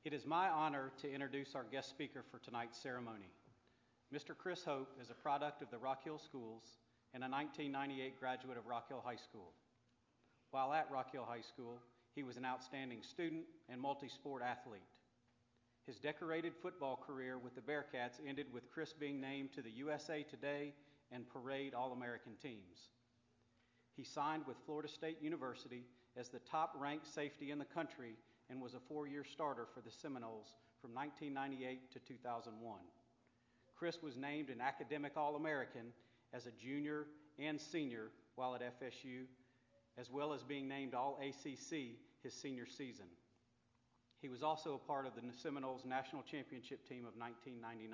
It is my honor to introduce our guest speaker for tonight's ceremony. Mr. Chris Hope is a product of the Rock Hill Schools and a 1998 graduate of Rock Hill High School. While at Rock Hill High School, he was an outstanding student and multi-sport athlete. His decorated football career with the Bearcats ended with Chris being named to the USA Today and Parade All-American teams. He signed with Florida State University as the top-ranked safety in the country and was a four-year starter for the Seminoles from 1998 to 2001. Chris was named an academic All-American as a junior and senior while at FSU, as well as being named All-ACC his senior season. He was also a part of the Seminoles national championship team of 1999.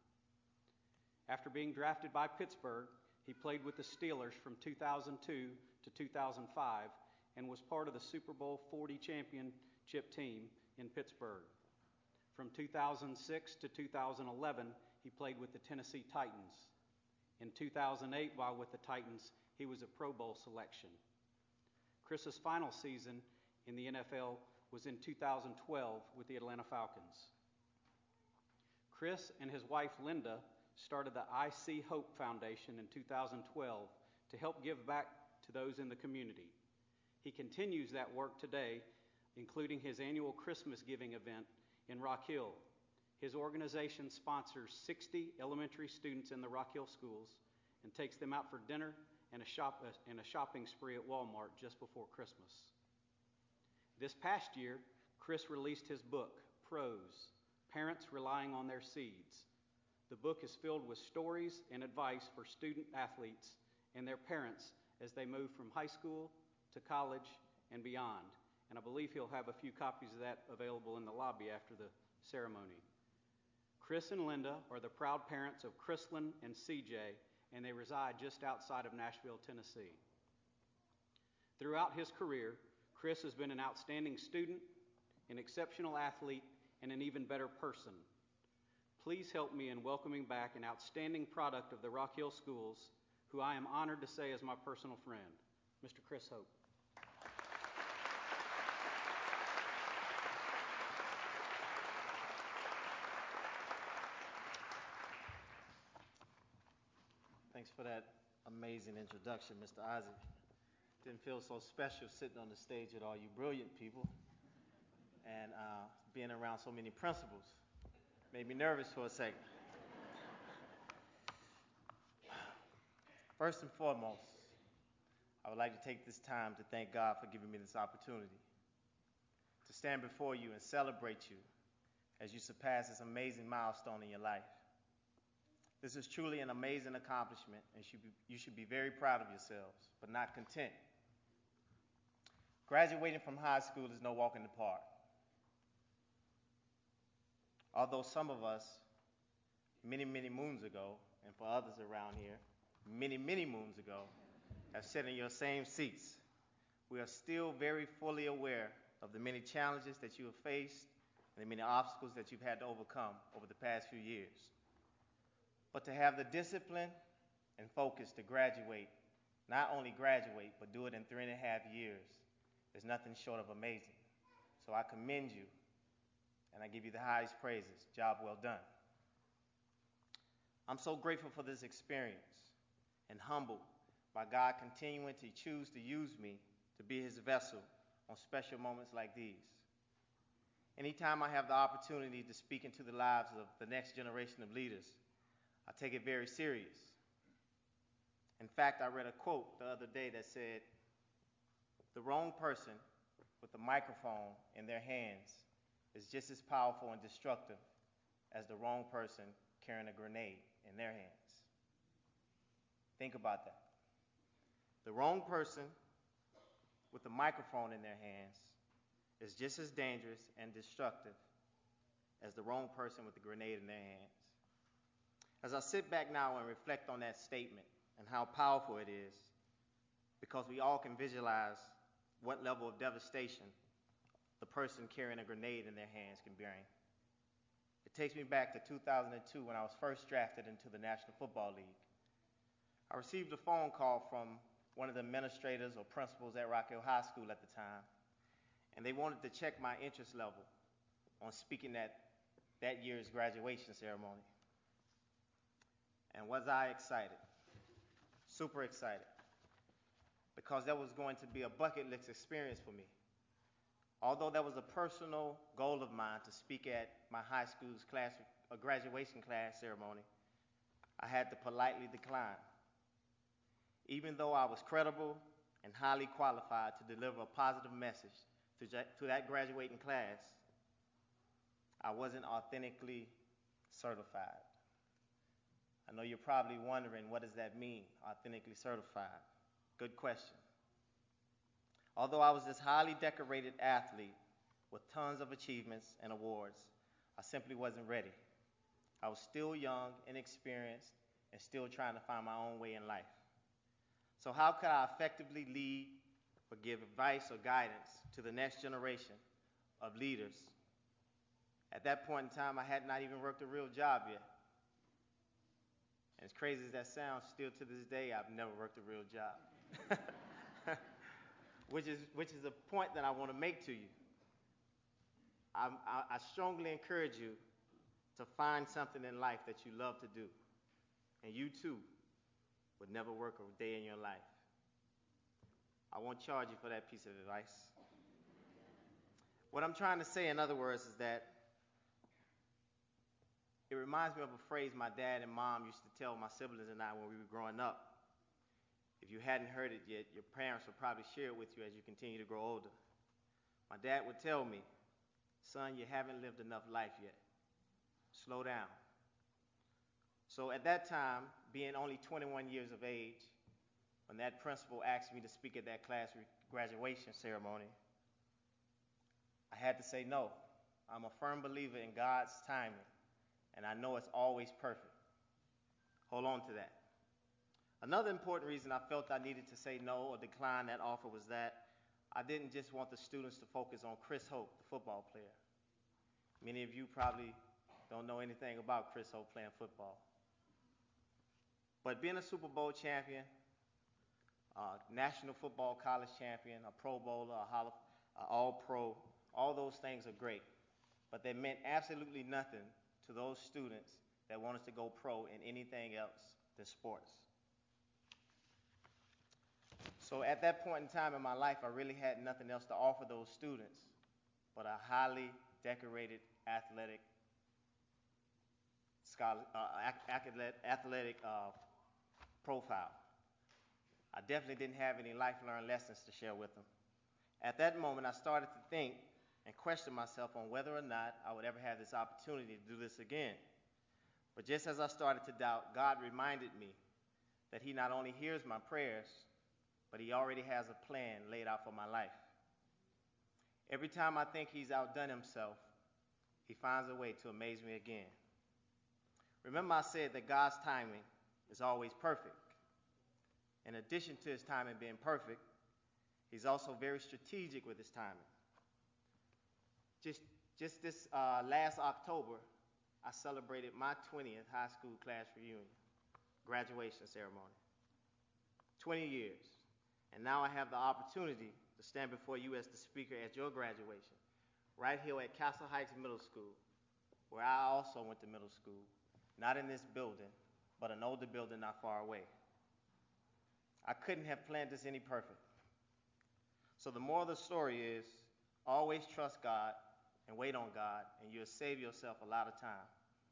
After being drafted by Pittsburgh, he played with the Steelers from 2002 to 2005 and was part of the Super Bowl 40 championship team in Pittsburgh. From 2006 to 2011, he played with the Tennessee Titans. In 2008, while with the Titans, he was a Pro Bowl selection. Chris's final season in the NFL was in 2012 with the Atlanta Falcons. Chris and his wife Linda started the I See Hope Foundation in 2012 to help give back to those in the community. He continues that work today, including his annual Christmas giving event in Rock Hill. His organization sponsors 60 elementary students in the Rock Hill schools and takes them out for dinner and a shopping spree at Walmart just before Christmas. This past year, Chris released his book, Pros, Parents Relying on Their Seeds. The book is filled with stories and advice for student athletes and their parents as they move from high school to college and beyond. And I believe he'll have a few copies of that available in the lobby after the ceremony. Chris and Linda are the proud parents of Chrislyn and CJ, and they reside just outside of Nashville, Tennessee. Throughout his career, Chris has been an outstanding student, an exceptional athlete, and an even better person. Please help me in welcoming back an outstanding product of the Rock Hill Schools, who I am honored to say is my personal friend, Mr. Chris Hope. Thanks for that amazing introduction, Mr. Isaac. Didn't feel so special sitting on the stage with all you brilliant people and being around so many principals. Made me nervous for a second. First and foremost, I would like to take this time to thank God for giving me this opportunity to stand before you and celebrate you as you surpass this amazing milestone in your life. This is truly an amazing accomplishment, and you should be very proud of yourselves, but not content. Graduating from high school is no walk in the park. Although some of us, many, many moons ago, and for others around here, many, many moons ago, have sat in your same seats, we are still very fully aware of the many challenges that you have faced and the many obstacles that you've had to overcome over the past few years. But to have the discipline and focus to graduate, not only graduate, but do it in 3.5 years, is nothing short of amazing. So I commend you, and I give you the highest praises. Job well done. I'm so grateful for this experience and humbled by God continuing to choose to use me to be his vessel on special moments like these. Anytime I have the opportunity to speak into the lives of the next generation of leaders, I take it very serious. In fact, I read a quote the other day that said, "The wrong person with a microphone in their hands is just as powerful and destructive as the wrong person carrying a grenade in their hands." Think about that. The wrong person with a microphone in their hands is just as dangerous and destructive as the wrong person with a grenade in their hands. As I sit back now and reflect on that statement and how powerful it is, because we all can visualize what level of devastation the person carrying a grenade in their hands can bring. It takes me back to 2002 when I was first drafted into the National Football League. I received a phone call from one of the administrators or principals at Rock Hill High School at the time, and they wanted to check my interest level on speaking at that year's graduation ceremony. And was I excited? Super excited. Because that was going to be a bucket list experience for me. Although that was a personal goal of mine to speak at my high school's graduation class ceremony, I had to politely decline. Even though I was credible and highly qualified to deliver a positive message to that graduating class, I wasn't authentically certified. I know you're probably wondering, what does that mean, authentically certified? Good question. Although I was this highly decorated athlete with tons of achievements and awards, I simply wasn't ready. I was still young, inexperienced, and still trying to find my own way in life. So how could I effectively lead or give advice or guidance to the next generation of leaders? At that point in time, I had not even worked a real job yet. And as crazy as that sounds, still to this day, I've never worked a real job. Which is a point that I want to make to you. I strongly encourage you to find something in life that you love to do. And you too would never work a day in your life. I won't charge you for that piece of advice. What I'm trying to say, in other words, is that it reminds me of a phrase my dad and mom used to tell my siblings and I when we were growing up. If you hadn't heard it yet, your parents will probably share it with you as you continue to grow older. My dad would tell me, son, you haven't lived enough life yet. Slow down. So at that time, being only 21 years of age, when that principal asked me to speak at that class graduation ceremony, I had to say no. I'm a firm believer in God's timing, and I know it's always perfect. Hold on to that. Another important reason I felt I needed to say no or decline that offer was that I didn't just want the students to focus on Chris Hope, the football player. Many of you probably don't know anything about Chris Hope playing football. But being a Super Bowl champion, a National Football College champion, a Pro Bowler, a All-Pro, all those things are great. But they meant absolutely nothing to those students that wanted to go pro in anything else than sports. So at that point in time in my life, I really had nothing else to offer those students but a highly decorated athletic profile. I definitely didn't have any life-learned lessons to share with them. At that moment, I started to think and question myself on whether or not I would ever have this opportunity to do this again. But just as I started to doubt, God reminded me that He not only hears my prayers, but He already has a plan laid out for my life. Every time I think He's outdone Himself, He finds a way to amaze me again. Remember, I said that God's timing is always perfect. In addition to His timing being perfect, He's also very strategic with His timing. Just this last October, I celebrated my 20th high school class reunion, graduation ceremony. 20 years. And now I have the opportunity to stand before you as the speaker at your graduation, right here at Castle Heights Middle School, where I also went to middle school, not in this building, but an older building not far away. I couldn't have planned this any perfect. So the moral of the story is, always trust God and wait on God, and you'll save yourself a lot of time.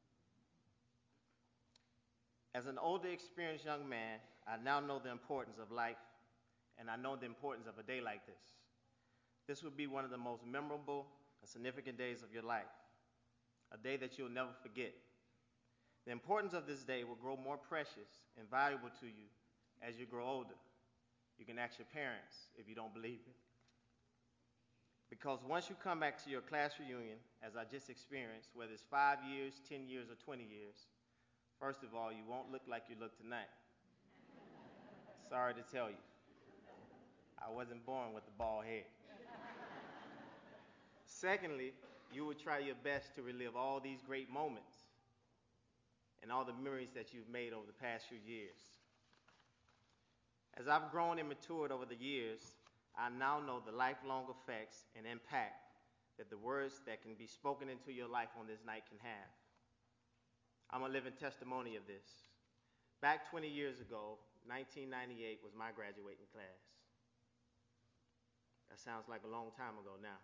As an older, experienced young man, I now know the importance of life, and I know the importance of a day like this. This would be one of the most memorable and significant days of your life, a day that you'll never forget. The importance of this day will grow more precious and valuable to you as you grow older. You can ask your parents if you don't believe it. Because once you come back to your class reunion, as I just experienced, whether it's 5 years, 10 years, or 20 years, first of all, you won't look like you look tonight. Sorry to tell you. I wasn't born with a bald head. Secondly, you will try your best to relive all these great moments and all the memories that you've made over the past few years. As I've grown and matured over the years, I now know the lifelong effects and impact that the words that can be spoken into your life on this night can have. I'm a living testimony of this. Back 20 years ago, 1998 was my graduating class. That sounds like a long time ago now.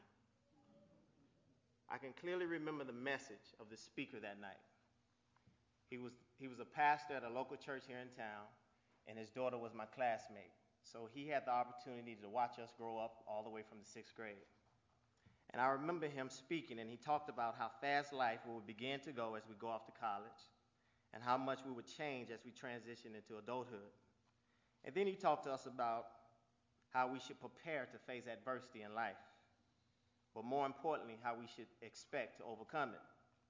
I can clearly remember the message of the speaker that night. He was a pastor at a local church here in town, and his daughter was my classmate. So he had the opportunity to watch us grow up all the way from the 6th grade. And I remember him speaking, and he talked about how fast life would begin to go as we go off to college, and how much we would change as we transition into adulthood. And then he talked to us about how we should prepare to face adversity in life, but more importantly, how we should expect to overcome it.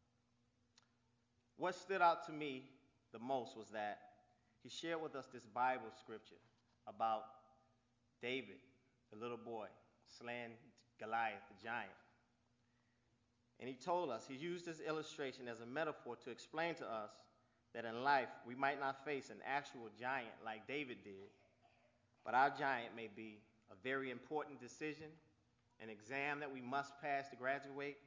What stood out to me the most was that he shared with us this Bible scripture about David, the little boy, slaying Goliath, the giant. And he told us, he used this illustration as a metaphor to explain to us that in life we might not face an actual giant like David did, but our giant may be a very important decision, an exam that we must pass to graduate,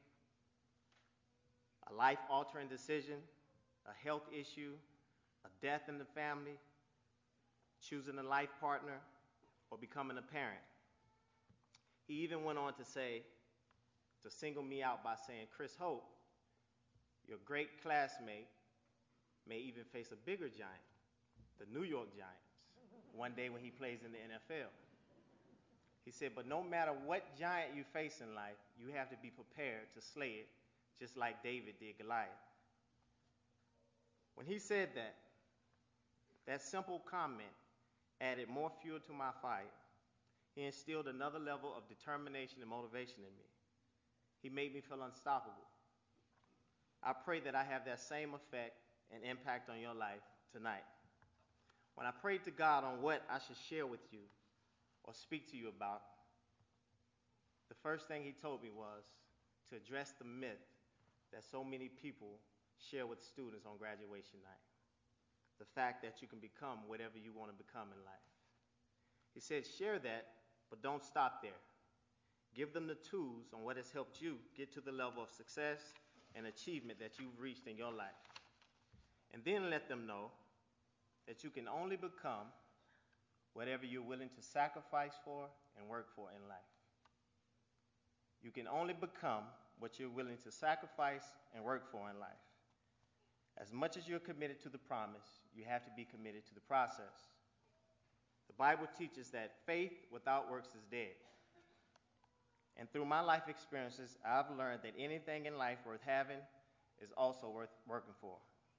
a life-altering decision, a health issue, a death in the family, choosing a life partner, or becoming a parent. He even went on to say, to single me out by saying, Chris Hope, your great classmate, may even face a bigger giant, the New York Giants, one day when he plays in the NFL. He said, but no matter what giant you face in life, you have to be prepared to slay it, just like David did Goliath. When he said that, that simple comment added more fuel to my fire. He instilled another level of determination and motivation in me. He made me feel unstoppable. I pray that I have that same effect and impact on your life tonight. When I prayed to God on what I should share with you or speak to you about, the first thing he told me was to address the myth that so many people share with students on graduation night. The fact that you can become whatever you want to become in life. He said, share that, but don't stop there. Give them the tools on what has helped you get to the level of success and achievement that you've reached in your life. And then let them know that you can only become whatever you're willing to sacrifice for and work for in life. You can only become what you're willing to sacrifice and work for in life. As much as you're committed to the promise, you have to be committed to the process. The Bible teaches that faith without works is dead. And through my life experiences, I've learned that anything in life worth having is also worth working for.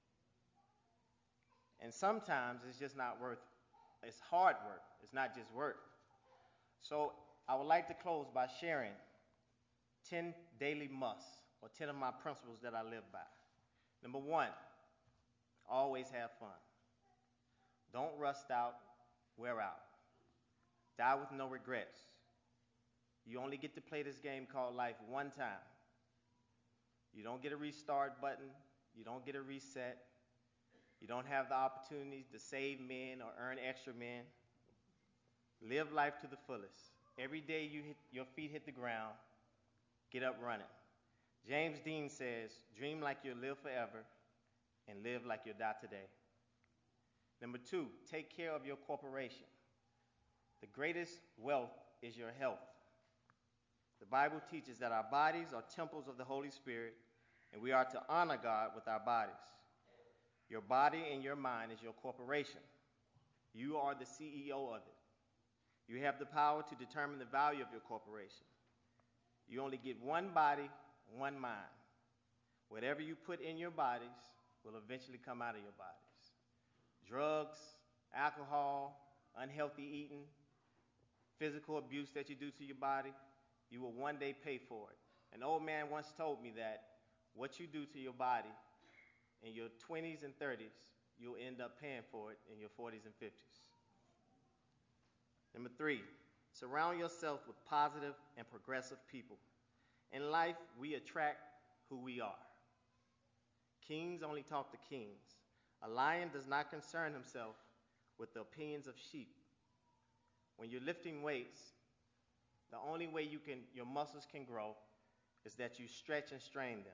And sometimes it's just not worth, it's hard work. It's not just work. So I would like to close by sharing 10 daily musts, or 10 of my principles that I live by. Number 1, always have fun. Don't rust out, wear out. Die with no regrets. You only get to play this game called life one time. You don't get a restart button. You don't get a reset. You don't have the opportunities to save men or earn extra men. Live life to the fullest. Every day your feet hit the ground, get up running. James Dean says, dream like you'll live forever and live like you'll die today. Number 2, take care of your corporation. The greatest wealth is your health. The Bible teaches that our bodies are temples of the Holy Spirit, and we are to honor God with our bodies. Your body and your mind is your corporation. You are the CEO of it. You have the power to determine the value of your corporation. You only get one body, one mind. Whatever you put in your bodies will eventually come out of your bodies. Drugs, alcohol, unhealthy eating, physical abuse that you do to your body, you will one day pay for it. An old man once told me that what you do to your body in your 20s and 30s, you'll end up paying for it in your 40s and 50s. Number 3, surround yourself with positive and progressive people. In life, we attract who we are. Kings only talk to kings. A lion does not concern himself with the opinions of sheep. When you're lifting weights, the only way your muscles can grow is that you stretch and strain them.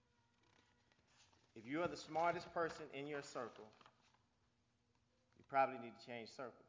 If you are the smartest person in your circle, you probably need to change circles.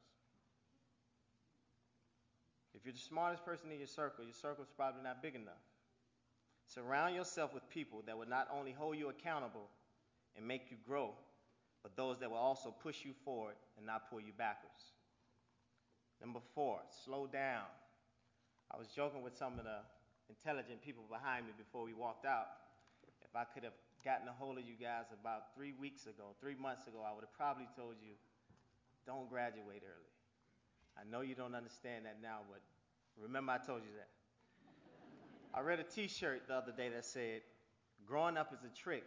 If you're the smartest person in your circle is probably not big enough. Surround yourself with people that will not only hold you accountable and make you grow, but those that will also push you forward and not pull you backwards. Number 4, slow down. I was joking with some of the intelligent people behind me before we walked out. If I could have gotten a hold of you guys about 3 months ago, I would have probably told you, don't graduate early. I know you don't understand that now, but remember I told you that. I read a t-shirt the other day that said, growing up is a trick.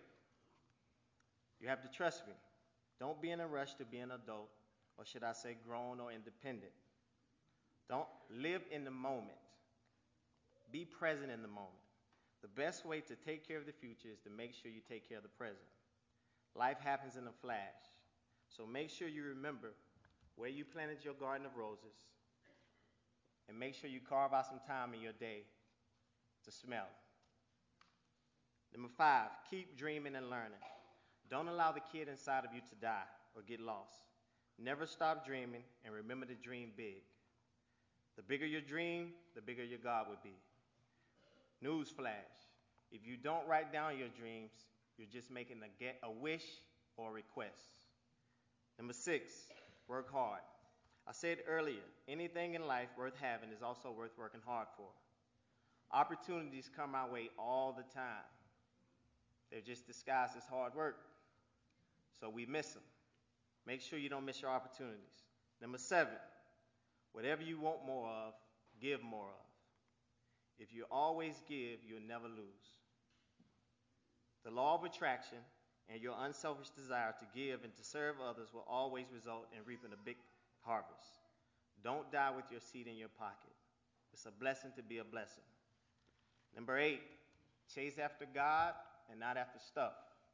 You have to trust me. Don't be in a rush to be an adult, or should I say grown or independent. Don't live in the moment. Be present in the moment. The best way to take care of the future is to make sure you take care of the present. Life happens in a flash. So make sure you remember where you planted your garden of roses, and make sure you carve out some time in your day to smell. Number 5, keep dreaming and learning. Don't allow the kid inside of you to die or get lost. Never stop dreaming, and remember to dream big. The bigger your dream, the bigger your God will be. Newsflash, if you don't write down your dreams, you're just making a wish or a request. Number 6, work hard. I said earlier, anything in life worth having is also worth working hard for. Opportunities come our way all the time. They're just disguised as hard work, so we miss them. Make sure you don't miss your opportunities. Number 7, whatever you want more of, give more of. If you always give, you'll never lose. The law of attraction and your unselfish desire to give and to serve others will always result in reaping a big harvest. Don't die with your seed in your pocket. It's a blessing to be a blessing. Number 8, chase after God and not after stuff.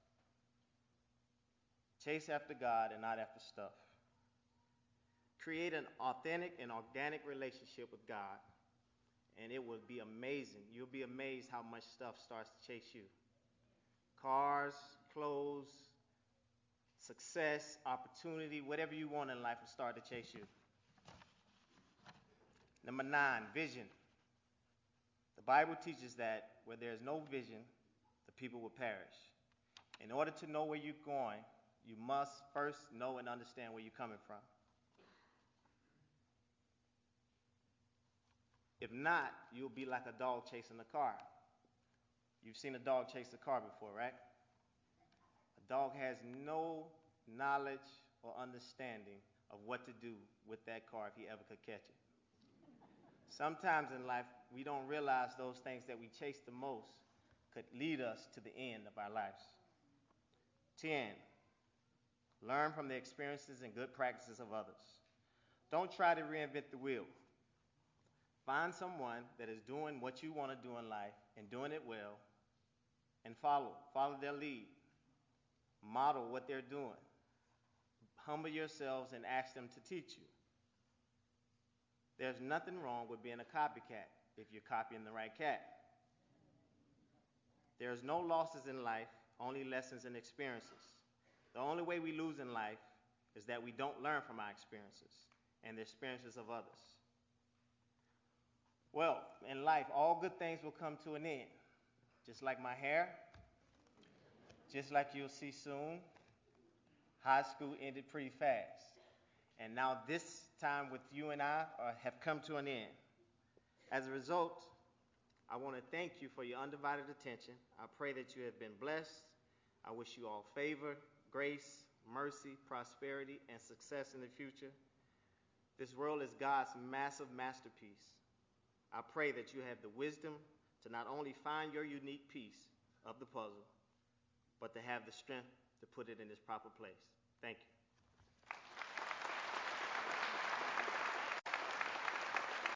Chase after God and not after stuff. Create an authentic and organic relationship with God, and it will be amazing. You'll be amazed how much stuff starts to chase you. Cars, clothes, success, opportunity, whatever you want in life will start to chase you. Number 9, vision. The Bible teaches that where there is no vision, the people will perish. In order to know where you're going, you must first know and understand where you're coming from. If not, you'll be like a dog chasing a car. You've seen a dog chase a car before, right? A dog has no knowledge or understanding of what to do with that car if he ever could catch it. Sometimes in life, we don't realize those things that we chase the most could lead us to the end of our lives. 10, learn from the experiences and good practices of others. Don't try to reinvent the wheel. Find someone that is doing what you want to do in life and doing it well, and follow their lead. Model what they're doing. Humble yourselves and ask them to teach you. There's nothing wrong with being a copycat if you're copying the right cat. There's no losses in life, only lessons and experiences. The only way we lose in life is that we don't learn from our experiences and the experiences of others. Well, in life, all good things will come to an end. Just like my hair, just like you'll see soon, high school ended pretty fast. And now this time with you and I have come to an end. As a result, I want to thank you for your undivided attention. I pray that you have been blessed. I wish you all favor, grace, mercy, prosperity, and success in the future. This world is God's massive masterpiece. I pray that you have the wisdom to not only find your unique piece of the puzzle, but to have the strength to put it in its proper place. Thank you.